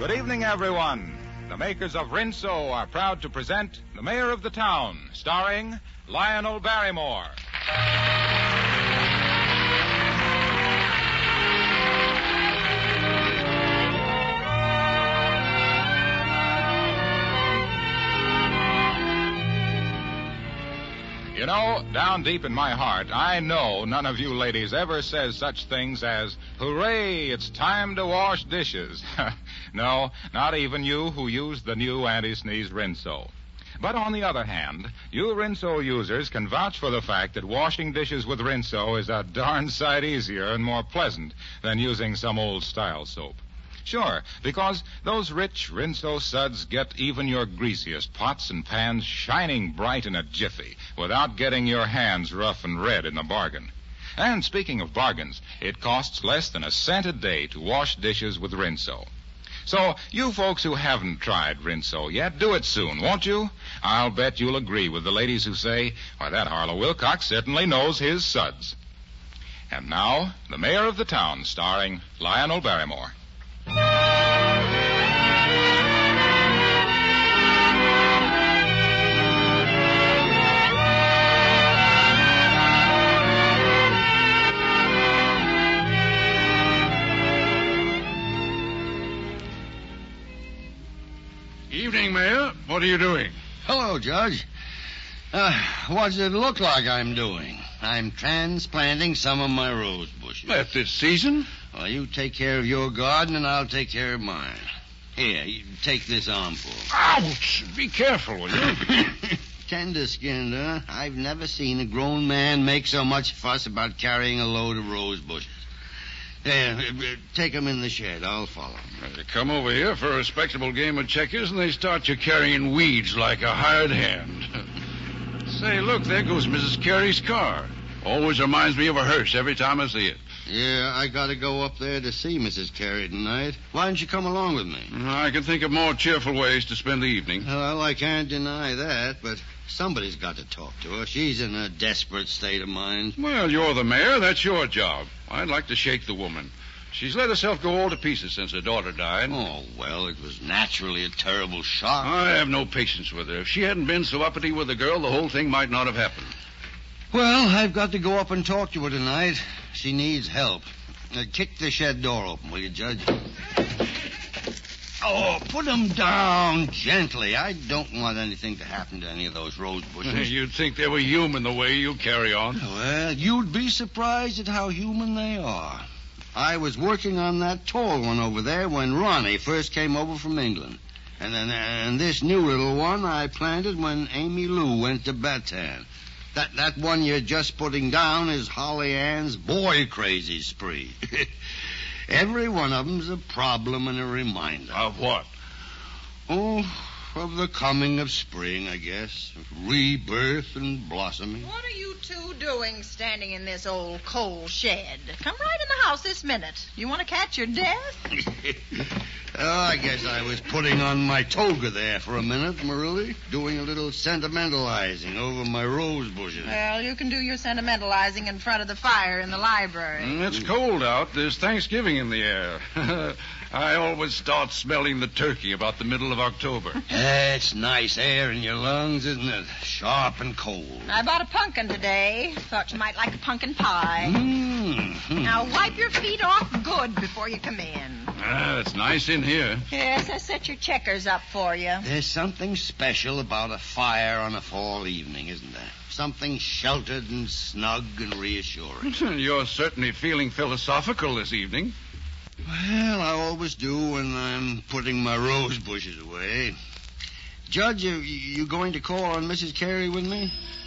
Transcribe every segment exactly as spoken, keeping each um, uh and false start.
Good evening, everyone. The makers of Rinso are proud to present The Mayor of the Town, starring Lionel Barrymore. You know, down deep in my heart, I know none of you ladies ever says such things as, hooray, it's time to wash dishes. No, not even you who use the new anti-sneeze Rinso. But on the other hand, you Rinso users can vouch for the fact that washing dishes with Rinso is a darn sight easier and more pleasant than using some old-style soap. Sure, because those rich Rinso suds get even your greasiest pots and pans shining bright in a jiffy without getting your hands rough and red in the bargain. And speaking of bargains, it costs less than a cent a day to wash dishes with Rinso. So, you folks who haven't tried Rinso yet, do it soon, won't you? I'll bet you'll agree with the ladies who say, why, that Harlow Wilcox certainly knows his suds. And now, The Mayor of the Town, starring Lionel Barrymore. Evening, Mayor. What are you doing? Hello, Judge. Uh, what does it look like I'm doing? I'm transplanting some of my rose bushes. At this season? Well, you take care of your garden, and I'll take care of mine. Here, you take this armful. Ouch! Be careful, will you? Tender-skinned, huh? I've never seen a grown man make so much fuss about carrying a load of rose bushes. There, take them in the shed. I'll follow. You come over here for a respectable game of checkers, and they start you carrying weeds like a hired hand. Say, look, there goes Missus Carey's car. Always reminds me of a hearse every time I see it. Yeah, I got to go up there to see Missus Carey tonight. Why don't you come along with me? I can think of more cheerful ways to spend the evening. Well, I can't deny that, but somebody's got to talk to her. She's in a desperate state of mind. Well, you're the mayor. That's your job. I'd like to shake the woman. She's let herself go all to pieces since her daughter died. Oh, well, it was naturally a terrible shock. I have no patience with her. If she hadn't been so uppity with the girl, the whole thing might not have happened. Well, I've got to go up and talk to her tonight. She needs help. Now, kick the shed door open, will you, Judge? Oh, put them down gently. I don't want anything to happen to any of those rose bushes. You'd think they were human the way you carry on. Well, you'd be surprised at how human they are. I was working on that tall one over there when Ronnie first came over from England. And then and this new little one I planted when Amy Lou went to Bataan. That that one you're just putting down is Holly Ann's boy-crazy spree. Every one of them's a problem and a reminder. Of what? Oh, of the coming of spring, I guess. Rebirth and blossoming. What are you two doing standing in this old coal shed? Come right in the house this minute. You want to catch your death? Oh, I guess I was putting on my toga there for a minute, Marilli. Doing a little sentimentalizing over my rose bushes. Well, you can do your sentimentalizing in front of the fire in the library. Mm, it's cold out. There's Thanksgiving in the air. I always start smelling the turkey about the middle of October. It's nice air in your lungs, isn't it? Sharp and cold. I bought a pumpkin today. Thought you might like a pumpkin pie. Mm-hmm. Now wipe your feet off good before you come in. Ah, it's nice in here. Yes, I set your checkers up for you. There's something special about a fire on a fall evening, isn't there? Something sheltered and snug and reassuring. You're certainly feeling philosophical this evening. Well, I always do when I'm putting my rose bushes away. Judge, you, you going to call on Missus Carey with me?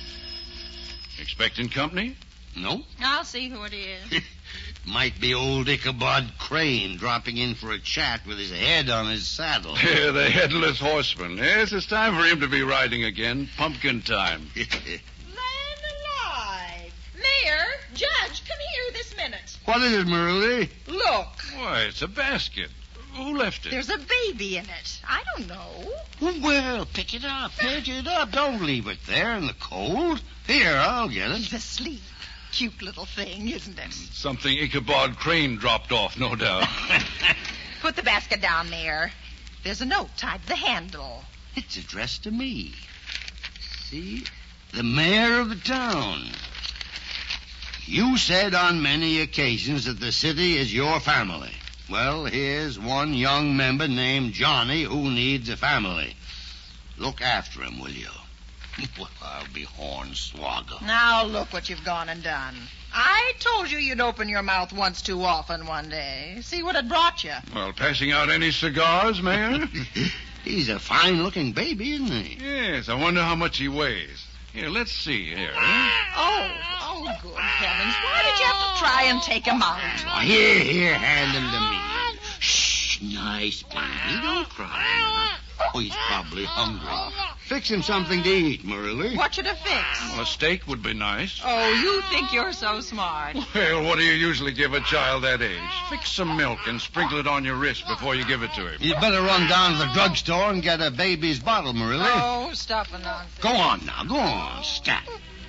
Expecting company? No. I'll see who it is. Might be old Ichabod Crane dropping in for a chat with his head on his saddle. Yeah, the headless horseman. Yes, it's time for him to be riding again. Pumpkin time. Land alive! Mayor, Judge, come here this minute. What is it, Marilli? Look. Why, it's a basket. Who left it? There's a baby in it. I don't know. Well, pick it up. Pick it up. Don't leave it there in the cold. Here, I'll get it. He's asleep. Cute little thing, isn't it? Something Ichabod Crane dropped off, no doubt. Put the basket down there. there's a note tied to the handle. It's addressed to me. See? The mayor of the town. You said on many occasions that the city is your family. Well, here's one young member named Johnny who needs a family. Look after him, will you? Well, I'll be hornswoggled. Now look what you've gone and done. I told you you'd open your mouth once too often one day. See what it brought you. Well, passing out any cigars, Mayor? He's a fine-looking baby, isn't he? Yes, I wonder how much he weighs. Here, let's see here. Huh? Oh, oh, good heavens. Why did you have to try and take him out? Oh, here, here, hand him to me. Shh, nice baby. Don't cry. Oh, he's probably hungry. Fix him something to eat, Marily. What should I fix? Well, a steak would be nice. Oh, you think you're so smart. Well, what do you usually give a child that age? Fix some milk and sprinkle it on your wrist before you give it to him. You'd better run down to the drugstore and get a baby's bottle, Marily. Oh, stuff and nonsense. Go on now, go on. Stop.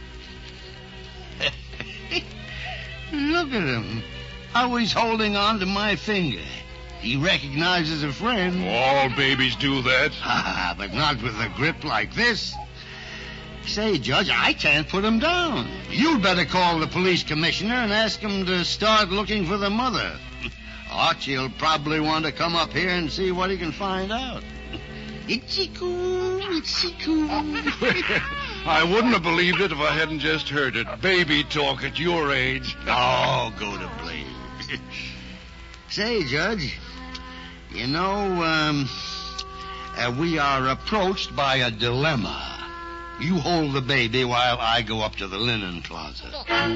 Look at him. How he's holding on to my finger. He recognizes a friend. All babies do that. Ah, but not with a grip like this. Say, Judge, I can't put him down. You'd better call the police commissioner and ask him to start looking for the mother. Archie'll probably want to come up here and see what he can find out. Itchy-coo, itchy-coo. I wouldn't have believed it if I hadn't just heard it. Baby talk at your age. Oh, go to blazes. Say, Judge, you know, um, uh, we are approached by a dilemma. You hold the baby while I go up to the linen closet.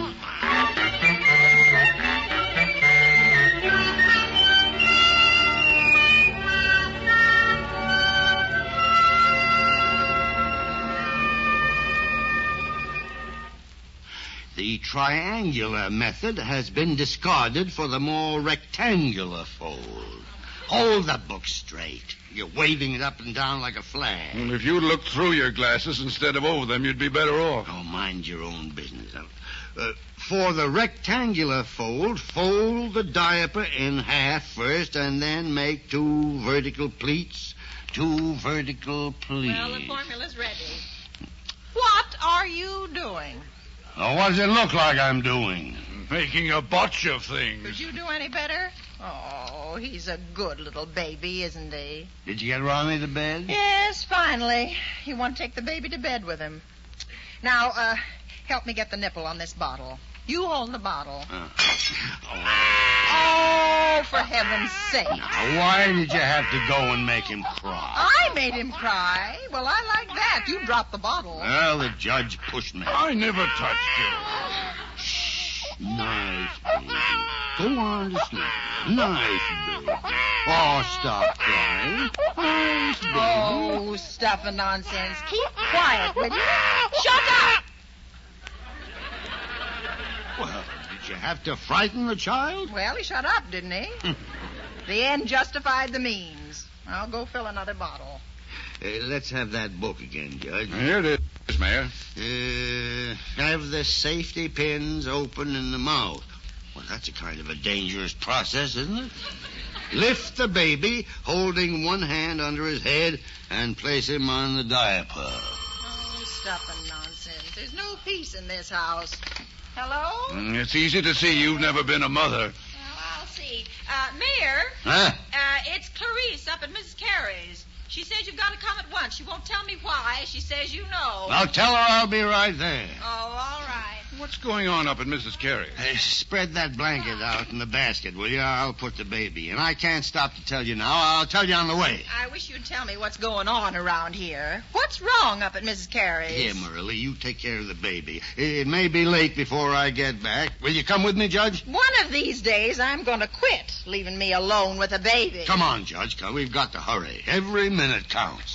The triangular method has been discarded for the more rectangular fold. Hold the book straight. You're waving it up and down like a flag. Well, if you'd looked through your glasses instead of over them, you'd be better off. Oh, mind your own business. Uh, for the rectangular fold, fold the diaper in half first and then make two vertical pleats. Two vertical pleats. Well, the formula's ready. What are you doing? Oh, what does it look like I'm doing? Making a botch of things. Could you do any better? Oh, he's a good little baby, isn't he? Did you get Ronnie to bed? Yes, finally. You want to take the baby to bed with him. Now, uh, help me get the nipple on this bottle. You hold the bottle. Uh, oh. Oh, for heaven's sake. Now, why did you have to go and make him cry? I made him cry. Well, I like that. You dropped the bottle. Well, the judge pushed me. I never touched you. Shh. Nice, baby. Go on to sleep. Nice, baby. Oh, stop crying. Nice, baby. Oh, stuff and nonsense. Keep quiet, will you? Shut up! Well, did you have to frighten the child? Well, he shut up, didn't he? The end justified the means. I'll go fill another bottle. Uh, let's have that book again, Judge. Here it is, Mayor. Uh, have the safety pins open in the mouth. Well, that's a kind of a dangerous process, isn't it? Lift the baby, holding one hand under his head, and place him on the diaper. Oh, stuff and nonsense. There's no peace in this house. Hello? Mm, It's easy to see you've never been a mother. Well, I'll see. Uh, Mayor, Huh? uh, it's Clarice up at Missus Carey's. She says you've got to come at once. She won't tell me why. She says you know. I'll tell her I'll be right there. Oh, all right. What's going on up at Missus Carey? Uh, spread that blanket out in the basket, will you? I'll put the baby in. I can't stop to tell you now. I'll tell you on the way. I wish you'd tell me what's going on around here. What's wrong up at Missus Carey's? Here, Marily, you take care of the baby. It may be late before I get back. Will you come with me, Judge? One of these days, I'm going to quit leaving me alone with a baby. Come on, Judge. Come. We've got to hurry. Every minute counts.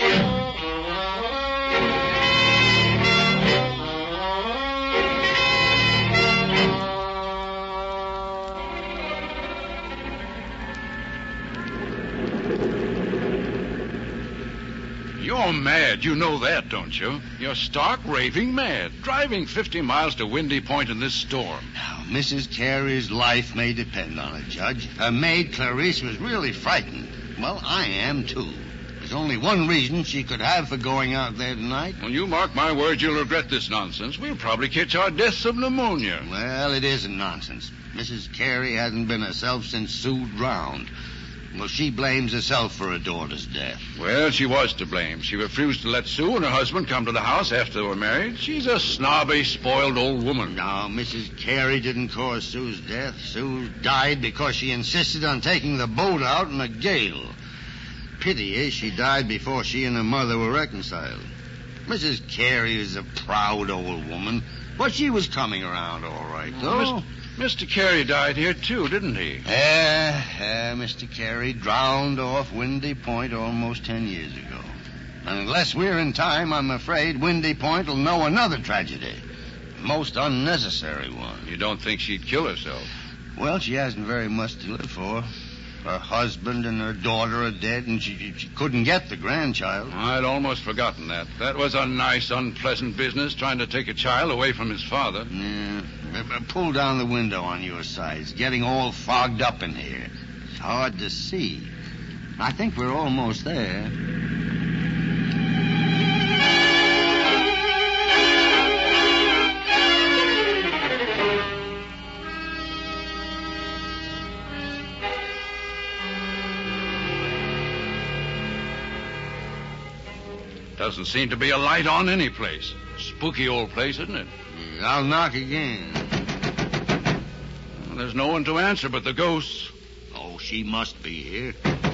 You're mad. You know that, don't you? You're stark raving mad. Driving fifty miles to Windy Point in this storm. Now, Missus Carey's life may depend on it, Judge. Her maid, Clarice, was really frightened. Well, I am, too. There's only one reason she could have for going out there tonight. When you mark my words, you'll regret this nonsense. We'll probably catch our deaths of pneumonia. Well, it isn't nonsense. Missus Carey hasn't been herself since Sue drowned. Well, she blames herself for her daughter's death. Well, she was to blame. She refused to let Sue and her husband come to the house after they were married. She's a snobby, spoiled old woman. No, Missus Carey didn't cause Sue's death. Sue died because she insisted on taking the boat out in a gale. Pity is she died before she and her mother were reconciled. Missus Carey is a proud old woman, but she was coming around all right, though. Well, Mister Carey died here, too, didn't he? Yeah, yeah, Mister Carey drowned off Windy Point almost ten years ago. And unless we're in time, I'm afraid Windy Point will know another tragedy. Most unnecessary one. You don't think she'd kill herself? Well, she hasn't very much to live for. Her husband and her daughter are dead, and she, she couldn't get the grandchild. I'd almost forgotten that. That was a nice, unpleasant business, trying to take a child away from his father. Yeah. Pull down the window on your side. It's getting all fogged up in here. It's hard to see. I think we're almost there. Doesn't seem to be a light on any place. Spooky old place, isn't it? I'll knock again. Well, there's no one to answer but the ghosts. Oh, she must be here.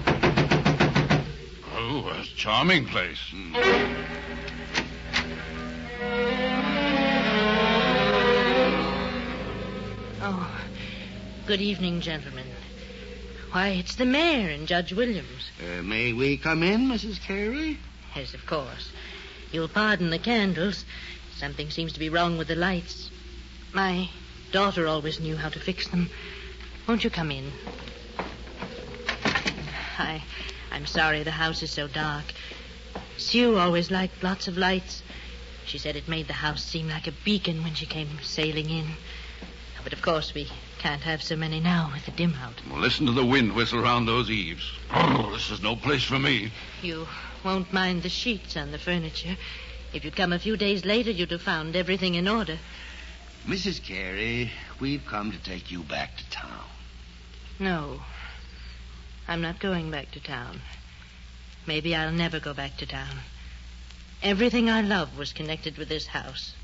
Oh, a charming place. Hmm. Oh, good evening, gentlemen. Why, it's the mayor and Judge Williams. Uh, may we come in, Missus Carey? Yes, of course. You'll pardon the candles. Something seems to be wrong with the lights. My daughter always knew how to fix them. Won't you come in? I, I'm sorry the house is so dark. Sue always liked lots of lights. She said it made the house seem like a beacon when she came sailing in. But of course we can't have so many now with the dim out. Well, listen to the wind whistle around those eaves. Oh, this is no place for me. You won't mind the sheets on the furniture. If you'd come a few days later, you'd have found everything in order. Missus Carey, we've come to take you back to town. No. I'm not going back to town. Maybe I'll never go back to town. Everything I love was connected with this house.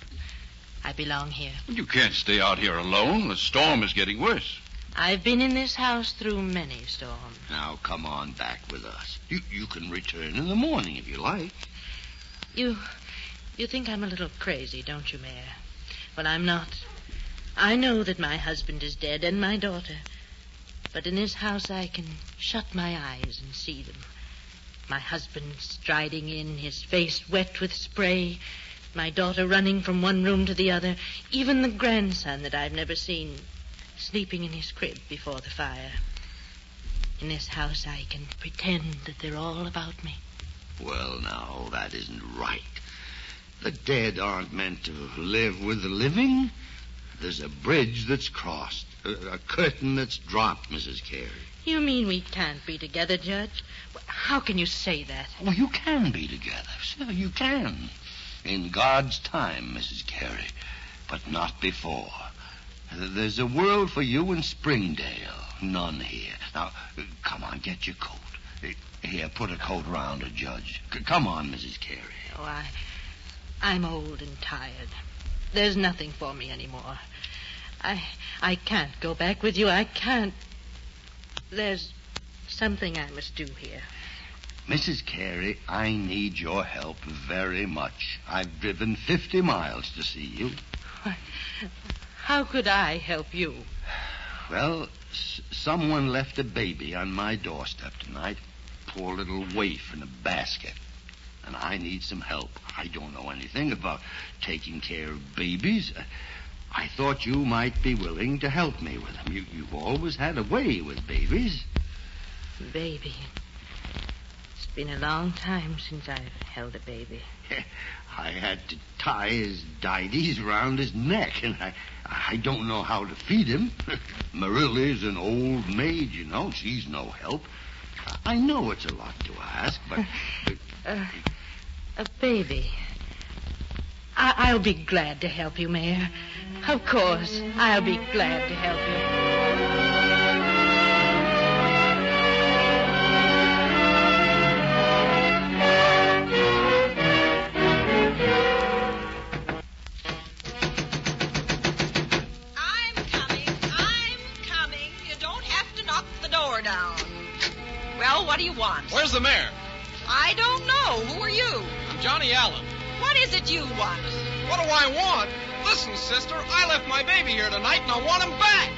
I belong here. You can't stay out here alone. The storm is getting worse. I've been in this house through many storms. Now, come on back with us. You, you can return in the morning if you like. You, you think I'm a little crazy, don't you, Mayor? Well, I'm not. I know that my husband is dead and my daughter. But in this house I can shut my eyes and see them. My husband striding in, his face wet with spray. My daughter running from one room to the other. Even the grandson that I've never seen sleeping in his crib before the fire. In this house I can pretend that they're all about me. Well, now, that isn't right. The dead aren't meant to live with the living. There's a bridge that's crossed, a, a curtain that's dropped, Missus Carey. You mean we can't be together, Judge? How can you say that? Well, you can be together, sir. You can. In God's time, Missus Carey, but not before. There's a world for you in Springdale, none here. Now, come on, get your coat. Here, put a coat around her, Judge. C- come on, Missus Carey. Oh, I, I'm old and tired. There's nothing for me anymore. I, I can't go back with you. I can't. There's something I must do here. Missus Carey, I need your help very much. I've driven fifty miles to see you. How could I help you? Well, s- someone left a baby on my doorstep tonight. Poor little waif in a basket. And I need some help. I don't know anything about taking care of babies. I thought you might be willing to help me with them. You, you've always had a way with babies. Baby. It's been a long time since I've held a baby. I had to tie his dides around his neck, and I, I don't know how to feed him. Marilla's an old maid, you know. She's no help. I know it's a lot to ask, but... Uh, a baby. I- I'll be glad to help you, Mayor. Of course, I'll be glad to help you. Well, what do you want? Where's the mayor? I don't know. Who are you? I'm Johnny Allen. What is it you want? What do I want? Listen, sister, I left my baby here tonight and I want him back.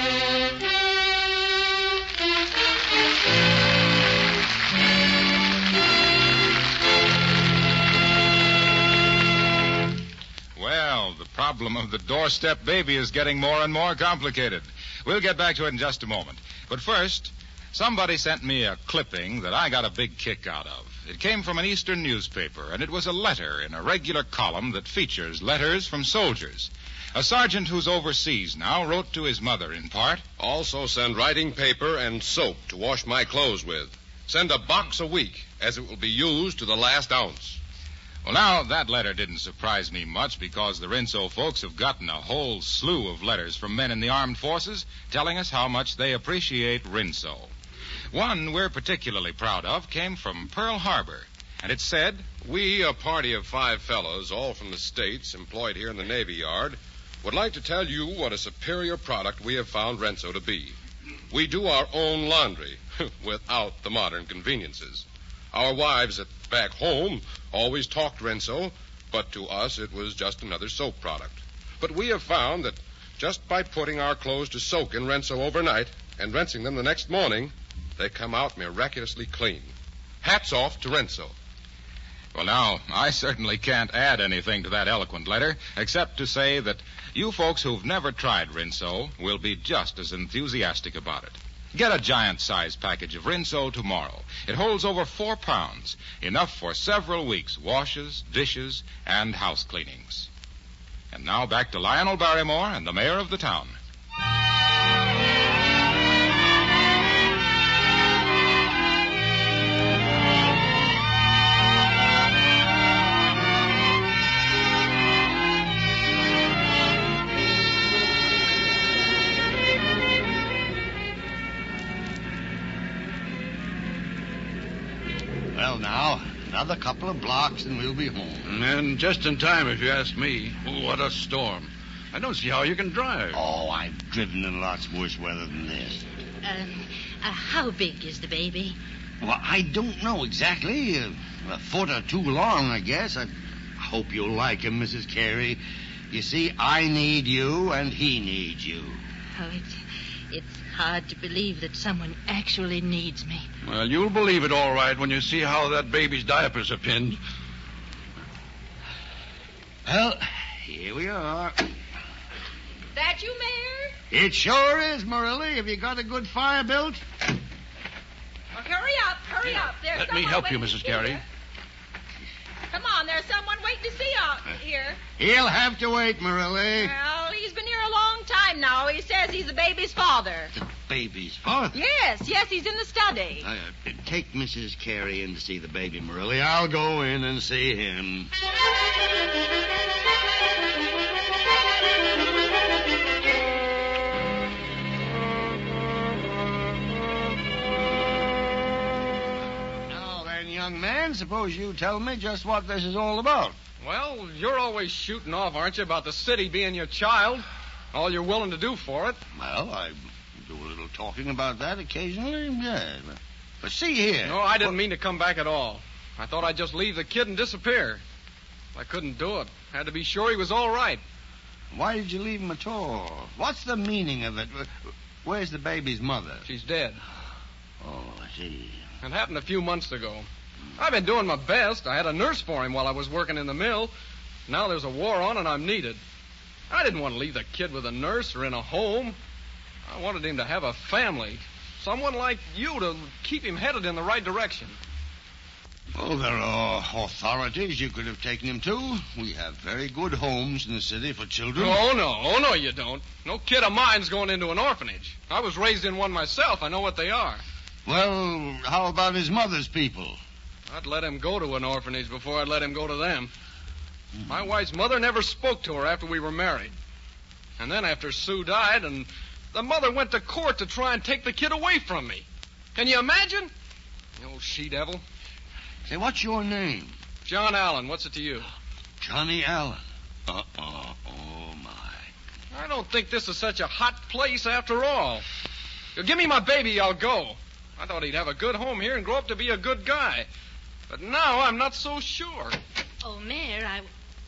Well, the problem of the doorstep baby is getting more and more complicated. We'll get back to it in just a moment. But first, somebody sent me a clipping that I got a big kick out of. It came from an Eastern newspaper, and it was a letter in a regular column that features letters from soldiers. A sergeant who's overseas now wrote to his mother in part. Also send writing paper and soap to wash my clothes with. Send a box a week, as it will be used to the last ounce. Well, now, that letter didn't surprise me much because the Rinso folks have gotten a whole slew of letters from men in the armed forces telling us how much they appreciate Rinso. One we're particularly proud of came from Pearl Harbor, and it said, We, a party of five fellows, all from the States, employed here in the Navy Yard, would like to tell you what a superior product we have found Rinso to be. We do our own laundry without the modern conveniences. Our wives at back home always talked Rinso, but to us it was just another soap product. But we have found that just by putting our clothes to soak in Rinso overnight and rinsing them the next morning, they come out miraculously clean. Hats off to Rinso. Well, now, I certainly can't add anything to that eloquent letter, except to say that you folks who've never tried Rinso will be just as enthusiastic about it. Get a giant-sized package of Rinso tomorrow. It holds over four pounds, enough for several weeks' washes, dishes, and house cleanings. And now back to Lionel Barrymore and the mayor of the town. Well, now, another couple of blocks and we'll be home. And just in time, if you ask me. What a storm. I don't see how you can drive. Oh, I've driven in lots worse weather than this. Um, uh, how big is the baby? Well, I don't know exactly. Uh, a foot or two long, I guess. I hope you'll like him, Missus Carey. You see, I need you and he needs you. Oh, it's, it's hard to believe that someone actually needs me. Well, you'll believe it all right when you see how that baby's diapers are pinned. Well, here we are. That you, Mayor? It sure is, Marilla. Have you got a good fire built? Well, hurry up, hurry up. There's Let me someone help you, waiting Missus to see Carey. you. Come on, there's someone waiting to see you out here. He'll have to wait, Marilla. Well, he's been here a long time now. He says he's the baby's father. The baby's father? Yes, yes, he's in the study. Uh, take Missus Carey in to see the baby, Marilla. I'll go in and see him. Now then, young man, suppose you tell me just what this is all about. Well, you're always shooting off, aren't you, about the city being your child? All you're willing to do for it. Well, I do a little talking about that occasionally, yeah. But, but see here. No, I didn't mean to come back at all. I thought I'd just leave the kid and disappear. I couldn't do it. Had to be sure he was all right. Why did you leave him at all? What's the meaning of it? Where's the baby's mother? She's dead. Oh, I see. It happened a few months ago. I've been doing my best. I had a nurse for him while I was working in the mill. Now there's a war on and I'm needed. I didn't want to leave the kid with a nurse or in a home. I wanted him to have a family. Someone like you to keep him headed in the right direction. Oh, there are authorities you could have taken him to. We have very good homes in the city for children. Oh, no. Oh, no, you don't. No kid of mine's going into an orphanage. I was raised in one myself. I know what they are. Well, how about his mother's people? I'd let him go to an orphanage before I'd let him go to them. My wife's mother never spoke to her after we were married. And then after Sue died, and the mother went to court to try and take the kid away from me. Can you imagine? The old she-devil. Say, what's your name? John Allen. What's it to you? Johnny Allen. Uh-uh. Oh, my. I don't think this is such a hot place after all. You give me my baby, I'll go. I thought he'd have a good home here and grow up to be a good guy. But now I'm not so sure. Oh, Mayor, I...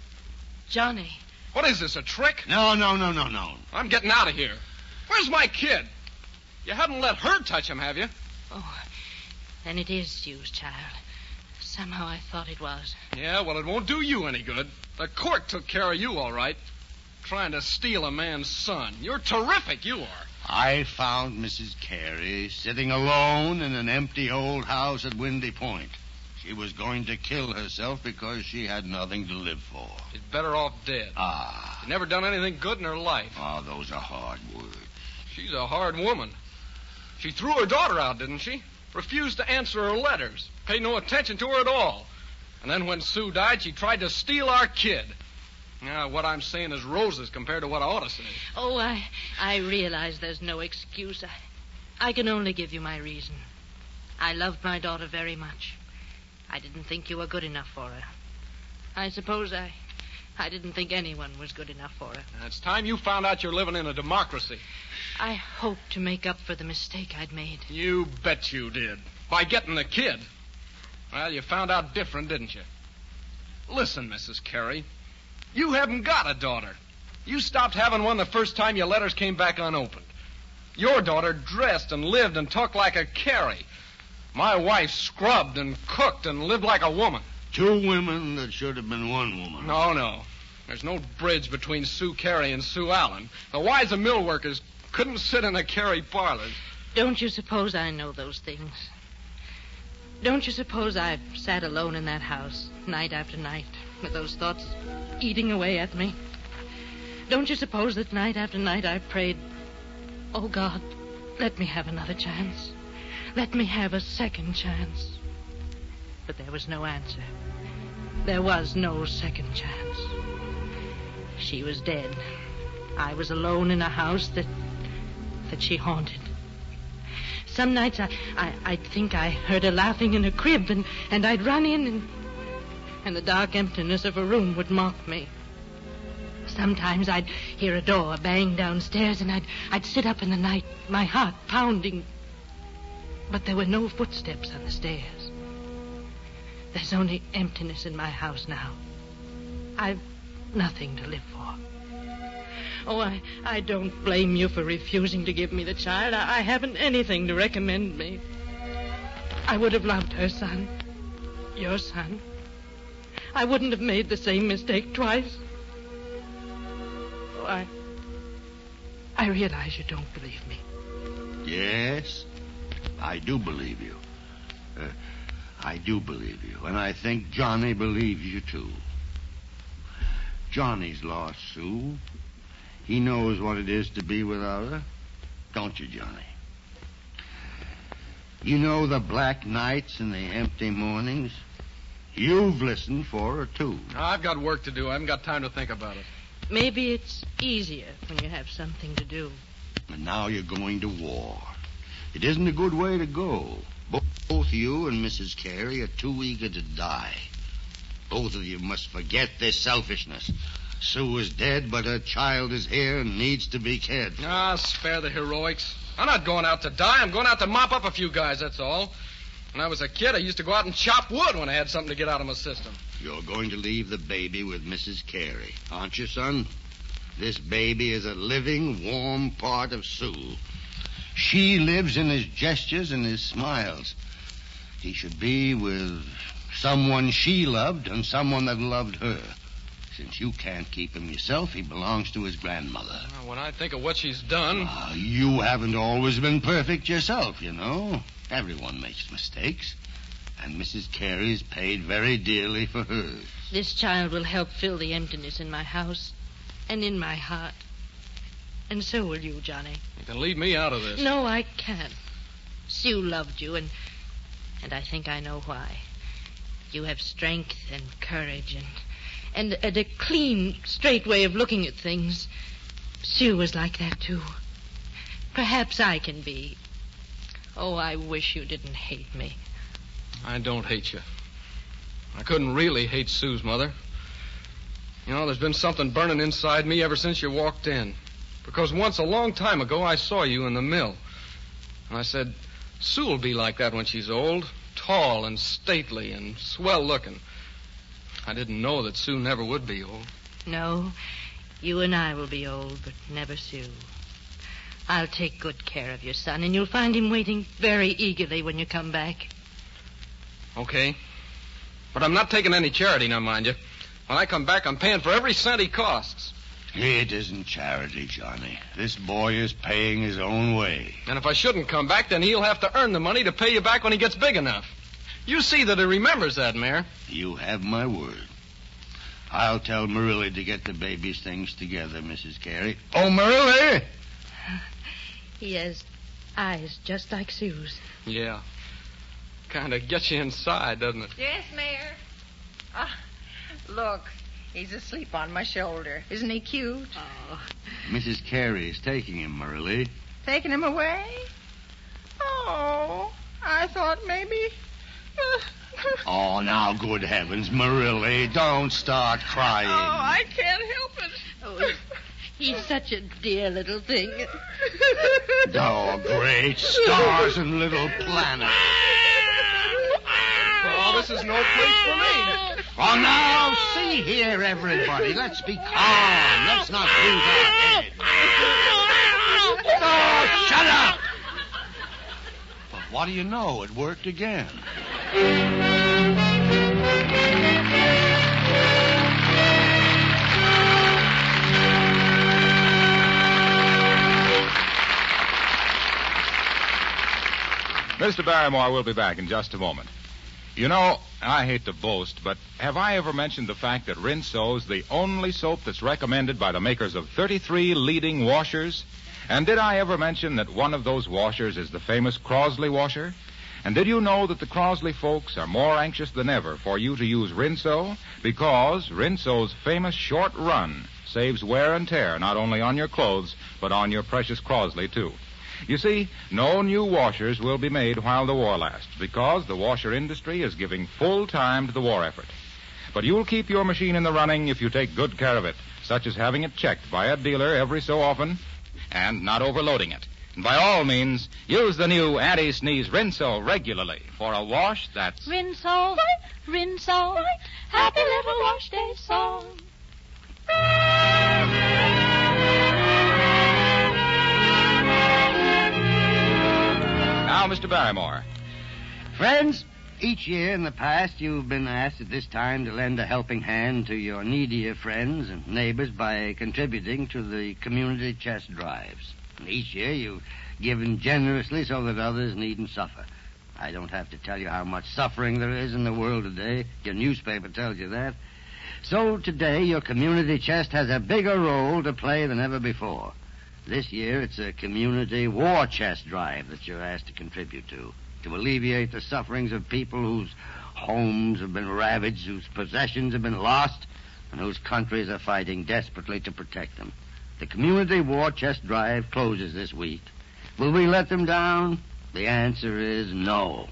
Johnny. What is this, a trick? No, no, no, no, no. I'm getting out of here. Where's my kid? You haven't let her touch him, have you? Oh, then it is Sue's child. Somehow I thought it was. Yeah, well, it won't do you any good. The court took care of you, all right. Trying to steal a man's son. You're terrific, you are. I found Missus Carey sitting alone in an empty old house at Windy Point. She was going to kill herself because she had nothing to live for. She's better off dead. Ah. She's never done anything good in her life. Oh, those are hard words. She's a hard woman. She threw her daughter out, didn't she? Refused to answer her letters. Paid no attention to her at all. And then when Sue died, she tried to steal our kid. Now, what I'm saying is roses compared to what I ought to say. Oh, I I realize there's no excuse. I, I can only give you my reason. I loved my daughter very much. I didn't think you were good enough for her. I suppose I I didn't think anyone was good enough for her. Now, it's time you found out you're living in a democracy. I hoped to make up for the mistake I'd made. You bet you did. By getting the kid. Well, you found out different, didn't you? Listen, Missus Carey. You haven't got a daughter. You stopped having one the first time your letters came back unopened. Your daughter dressed and lived and talked like a Carey. My wife scrubbed and cooked and lived like a woman. Two women that should have been one woman. No, no. There's no bridge between Sue Carey and Sue Allen. The wives of mill workers couldn't sit in a Carey parlor. Don't you suppose I know those things? Don't you suppose I've sat alone in that house night after night with those thoughts eating away at me? Don't you suppose that night after night I've prayed, oh, God, let me have another chance. Let me have a second chance. But there was no answer. There was no second chance. She was dead. I was alone in a house that that she haunted. Some nights I, I, I'd think I heard her laughing in a crib, and, and I'd run in, and, and the dark emptiness of her room would mock me. Sometimes I'd hear a door bang downstairs, and I'd, I'd sit up in the night, my heart pounding. But there were no footsteps on the stairs. There's only emptiness in my house now. I've nothing to live for. Oh, I, I don't blame you for refusing to give me the child. I, I haven't anything to recommend me. I would have loved her son. Your son. I wouldn't have made the same mistake twice. Oh, I... I realize you don't believe me. Yes, I do believe you. Uh, I do believe you, and I think Johnny believes you, too. Johnny's lost Sue. He knows what it is to be without her. Don't you, Johnny? You know the black nights and the empty mornings? You've listened for her, too. I've got work to do. I haven't got time to think about it. Maybe it's easier when you have something to do. And now you're going to war. It isn't a good way to go. Both you and Missus Carey are too eager to die. Both of you must forget this selfishness. Sue is dead, but her child is here and needs to be cared for. Ah, spare the heroics. I'm not going out to die. I'm going out to mop up a few guys, that's all. When I was a kid, I used to go out and chop wood when I had something to get out of my system. You're going to leave the baby with Missus Carey, aren't you, son? This baby is a living, warm part of Sue. She lives in his gestures and his smiles. He should be with someone she loved and someone that loved her. Since you can't keep him yourself, he belongs to his grandmother. Well, when I think of what she's done... Uh, you haven't always been perfect yourself, you know. Everyone makes mistakes. And Missus Carey's paid very dearly for hers. This child will help fill the emptiness in my house and in my heart. And so will you, Johnny. You can leave me out of this. No, I can't. Sue loved you, and and I think I know why. You have strength and courage and and, and a clean, straight way of looking at things. Sue was like that, too. Perhaps I can be. Oh, I wish you didn't hate me. I don't hate you. I couldn't really hate Sue's mother. You know, there's been something burning inside me ever since you walked in. Because once, a long time ago, I saw you in the mill. And I said, Sue'll be like that when she's old. Tall and stately and swell-looking. I didn't know that Sue never would be old. No, you and I will be old, but never Sue. I'll take good care of your son, and you'll find him waiting very eagerly when you come back. Okay. But I'm not taking any charity now, mind you. When I come back, I'm paying for every cent he costs. It isn't charity, Johnny. This boy is paying his own way. And if I shouldn't come back, then he'll have to earn the money to pay you back when he gets big enough. You see that he remembers that, Mayor. You have my word. I'll tell Marilli to get the baby's things together, Missus Carey. Oh, Marilli! He has eyes just like Sue's. Yeah. Kind of gets you inside, doesn't it? Yes, Mayor. Ah, look, he's asleep on my shoulder. Isn't he cute? Oh. Missus Carey's taking him, Marilli. Taking him away? Oh, I thought maybe... Oh, now, good heavens, Marilli, don't start crying. Oh, I can't help it. Oh, he's such a dear little thing. Oh, great stars and little planets. Oh, this is no place for me. Oh, now, see here, everybody. Let's be calm. Let's not lose our heads. Oh, shut up! But what do you know? It worked again. Mister Barrymore will be back in just a moment. You know, I hate to boast, but have I ever mentioned the fact that Rinso's the only soap that's recommended by the makers of thirty-three leading washers? And did I ever mention that one of those washers is the famous Crosley washer? And did you know that the Crosley folks are more anxious than ever for you to use Rinso? Because Rinso's famous short run saves wear and tear not only on your clothes, but on your precious Crosley, too. You see, no new washers will be made while the war lasts, because the washer industry is giving full time to the war effort. But you'll keep your machine in the running if you take good care of it, such as having it checked by a dealer every so often and not overloading it. And by all means, use the new anti-sneeze Rinso regularly for a wash that's... Rinso, Rinso, happy little wash day song. Now, Mister Barrymore. Friends, each year in the past you've been asked at this time to lend a helping hand to your needier friends and neighbors by contributing to the community chest drives. And each year you've given generously so that others needn't suffer. I don't have to tell you how much suffering there is in the world today. Your newspaper tells you that. So today your community chest has a bigger role to play than ever before. This year it's a community war chest drive that you're asked to contribute to, to alleviate the sufferings of people whose homes have been ravaged, whose possessions have been lost, and whose countries are fighting desperately to protect them. The community war chest drive closes this week. Will we let them down? The answer is no.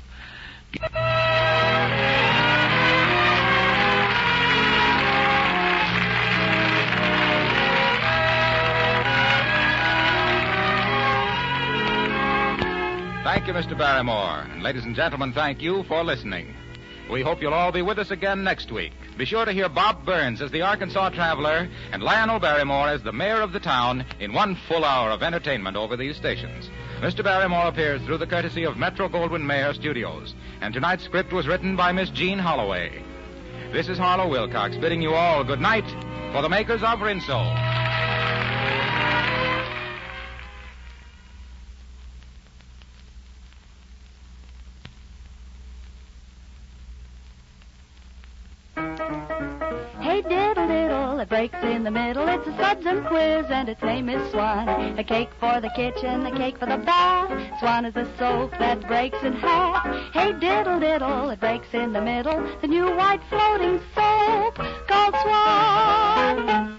Thank you, Mister Barrymore. And ladies and gentlemen, thank you for listening. We hope you'll all be with us again next week. Be sure to hear Bob Burns as the Arkansas Traveler and Lionel Barrymore as the mayor of the town in one full hour of entertainment over these stations. Mister Barrymore appears through the courtesy of Metro-Goldwyn-Mayer Studios. And tonight's script was written by Miss Jean Holloway. This is Harlow Wilcox bidding you all good night for the makers of Rinso. Hey, diddle diddle, it breaks in the the middle. It's a suds and quiz, and its name is Swan. A cake for the kitchen, a cake for the bath. Swan is the soap that breaks in half. Hey, diddle, diddle, it breaks in the middle. The new white floating soap called Swan.